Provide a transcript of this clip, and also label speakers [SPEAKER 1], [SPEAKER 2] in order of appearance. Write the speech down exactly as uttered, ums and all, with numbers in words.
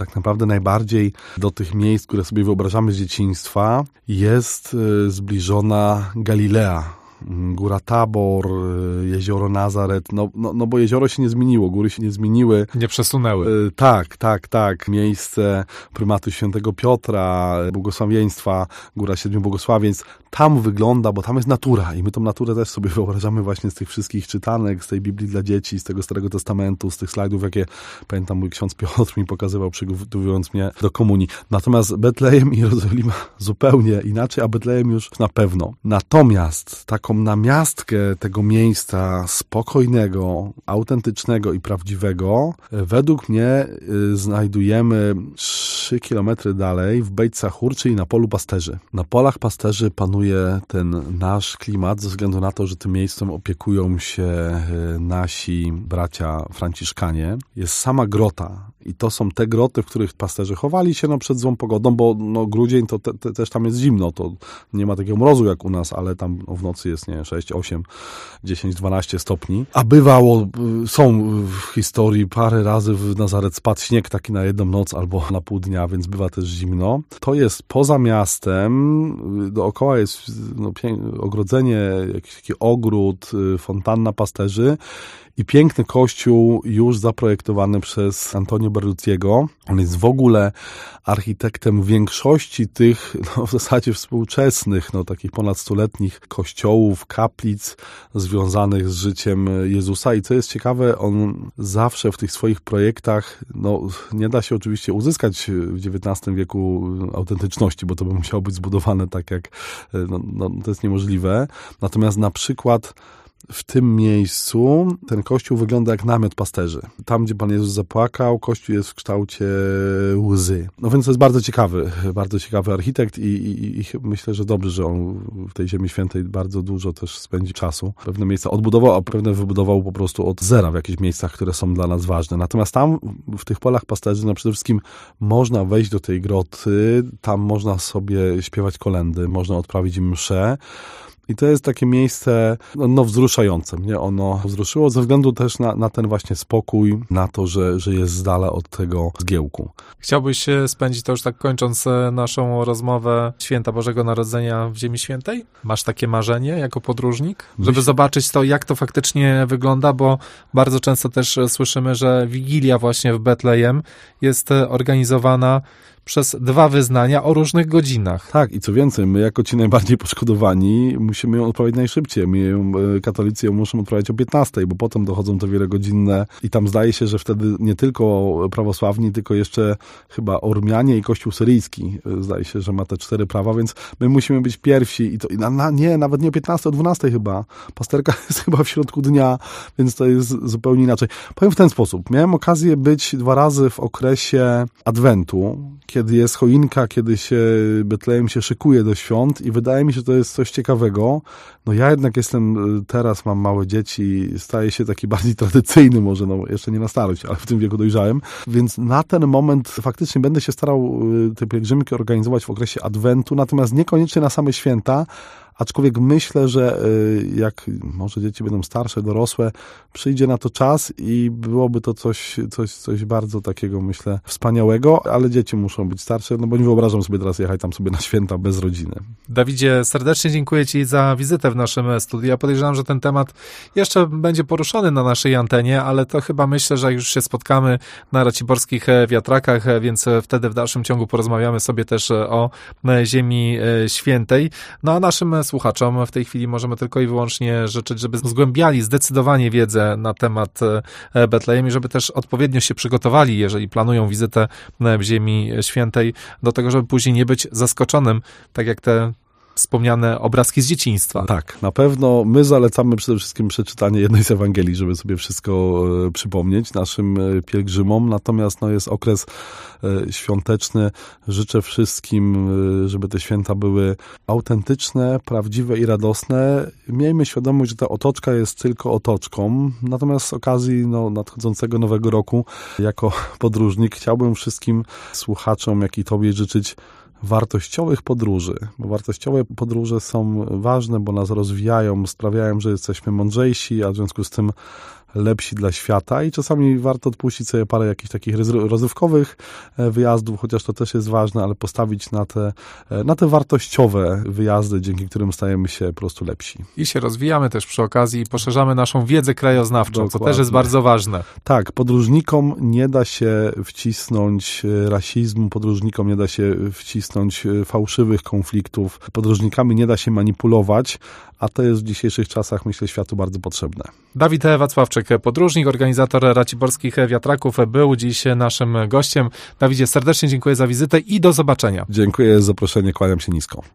[SPEAKER 1] tak naprawdę najbardziej do tych miejsc, które sobie wyobrażamy z dzieciństwa, jest zbliżona Galilea. Góra Tabor, jezioro Nazaret, no, no, no bo jezioro się nie zmieniło, góry się nie zmieniły.
[SPEAKER 2] Nie przesunęły.
[SPEAKER 1] Tak, tak, tak. Miejsce prymatu świętego Piotra, błogosławieństwa, Góra Siedmiu Błogosławieństw, tam wygląda, bo tam jest natura i my tą naturę też sobie wyobrażamy właśnie z tych wszystkich czytanek, z tej Biblii dla dzieci, z tego Starego Testamentu, z tych slajdów, jakie pamiętam mój ksiądz Piotr mi pokazywał, przygotowując mnie do komunii. Natomiast Betlejem i Jerozolima zupełnie inaczej, a Betlejem już na pewno. Natomiast taką namiastkę tego miejsca spokojnego, autentycznego i prawdziwego według mnie znajdujemy trzy kilometry dalej w Beit Sahur, czyli na polu pasterzy. Na polach pasterzy panuje ten nasz klimat ze względu na to, że tym miejscem opiekują się nasi bracia franciszkanie. Jest sama grota i to są te groty, w których pasterze chowali się no, przed złą pogodą, bo no, grudzień to te, te, też tam jest zimno, to nie ma takiego mrozu jak u nas, ale tam w nocy jest nie sześć, osiem, dziesięć, dwanaście stopni. A bywało, są w historii parę razy w Nazaret spadł śnieg taki na jedną noc albo na pół dnia, więc bywa też zimno. To jest poza miastem, dookoła jest no, ogrodzenie, jakiś taki ogród, fontanna pasterzy i piękny kościół już zaprojektowany przez Antonio Berlucciego. On jest w ogóle architektem większości tych no, w zasadzie współczesnych, no, takich ponad stuletnich kościołów, kaplic związanych z życiem Jezusa. I co jest ciekawe, on zawsze w tych swoich projektach, no nie da się oczywiście uzyskać w dziewiętnastym wieku autentyczności, bo to by musiało być zbudowane tak jak, no, no to jest niemożliwe. Natomiast na przykład w tym miejscu ten kościół wygląda jak namiot pasterzy. Tam, gdzie Pan Jezus zapłakał, kościół jest w kształcie łzy. No więc to jest bardzo ciekawy, bardzo ciekawy architekt i, i, i myślę, że dobrze, że on w tej Ziemi Świętej bardzo dużo też spędzi czasu. Pewne miejsca odbudował, a pewne wybudował po prostu od zera w jakichś miejscach, które są dla nas ważne. Natomiast tam, w tych polach pasterzy, no przede wszystkim można wejść do tej groty, tam można sobie śpiewać kolędy, można odprawić mszę. I to jest takie miejsce no, no wzruszające. Mnie ono wzruszyło ze względu też na, na ten właśnie spokój, na to, że, że jest z dala od tego zgiełku.
[SPEAKER 2] Chciałbyś spędzić, to już tak kończąc naszą rozmowę, święta Bożego Narodzenia w Ziemi Świętej? Masz takie marzenie jako podróżnik? Żeby Myśl... zobaczyć to, jak to faktycznie wygląda, bo bardzo często też słyszymy, że Wigilia właśnie w Betlejem jest organizowana przez dwa wyznania o różnych godzinach.
[SPEAKER 1] Tak, i co więcej, my jako ci najbardziej poszkodowani musimy ją odprawiać najszybciej. My ją, katolicy ją muszą odprawiać o piętnastej, bo potem dochodzą te wielogodzinne i tam zdaje się, że wtedy nie tylko prawosławni, tylko jeszcze chyba Ormianie i Kościół syryjski. Zdaje się, że ma te cztery prawa, więc my musimy być pierwsi i to i na, na, nie, nawet nie o piętnastej, o dwunastej chyba. Pasterka jest chyba w środku dnia, więc to jest zupełnie inaczej. Powiem w ten sposób. Miałem okazję być dwa razy w okresie Adwentu, kiedy jest choinka, kiedy się Betlejem się szykuje do świąt i wydaje mi się, że to jest coś ciekawego. No ja jednak jestem, teraz mam małe dzieci, staję się taki bardziej tradycyjny może, no jeszcze nie na starość, ale w tym wieku dojrzałem, więc na ten moment faktycznie będę się starał te pielgrzymki organizować w okresie Adwentu, natomiast niekoniecznie na same święta, aczkolwiek myślę, że jak może dzieci będą starsze, dorosłe, przyjdzie na to czas i byłoby to coś, coś, coś bardzo takiego, myślę, wspaniałego, ale dzieci muszą być starsze, no bo nie wyobrażam sobie teraz jechać tam sobie na święta bez rodziny.
[SPEAKER 2] Dawidzie, serdecznie dziękuję Ci za wizytę w naszym studiu. Ja podejrzewam, że ten temat jeszcze będzie poruszony na naszej antenie, ale to chyba myślę, że już się spotkamy na raciborskich wiatrakach, więc wtedy w dalszym ciągu porozmawiamy sobie też o Ziemi Świętej. No a naszym słuchaczom w tej chwili możemy tylko i wyłącznie życzyć, żeby zgłębiali zdecydowanie wiedzę na temat Betlejem i żeby też odpowiednio się przygotowali, jeżeli planują wizytę w Ziemi Świętej, do tego, żeby później nie być zaskoczonym, tak jak te wspomniane obrazki z dzieciństwa.
[SPEAKER 1] Tak, na pewno my zalecamy przede wszystkim przeczytanie jednej z Ewangelii, żeby sobie wszystko e, przypomnieć naszym e, pielgrzymom, natomiast no, jest okres e, świąteczny. Życzę wszystkim, e, żeby te święta były autentyczne, prawdziwe i radosne. Miejmy świadomość, że ta otoczka jest tylko otoczką, natomiast z okazji no, nadchodzącego nowego roku jako podróżnik chciałbym wszystkim słuchaczom, jak i Tobie życzyć wartościowych podróży, bo wartościowe podróże są ważne, bo nas rozwijają, sprawiają, że jesteśmy mądrzejsi, a w związku z tym lepsi dla świata i czasami warto odpuścić sobie parę jakichś takich rozrywkowych wyjazdów, chociaż to też jest ważne, ale postawić na te, na te wartościowe wyjazdy, dzięki którym stajemy się po prostu lepsi.
[SPEAKER 2] I się rozwijamy też przy okazji i poszerzamy naszą wiedzę krajoznawczą, Dokładnie. Co też jest bardzo ważne.
[SPEAKER 1] Tak, podróżnikom nie da się wcisnąć rasizmu, podróżnikom nie da się wcisnąć fałszywych konfliktów, podróżnikami nie da się manipulować, a to jest w dzisiejszych czasach, myślę, światu bardzo potrzebne.
[SPEAKER 2] Dawid Wacławczyk, podróżnik, organizator Raciborskich Wiatraków, był dziś naszym gościem. Dawidzie, serdecznie dziękuję za wizytę i do zobaczenia.
[SPEAKER 1] Dziękuję za zaproszenie, kłaniam się nisko.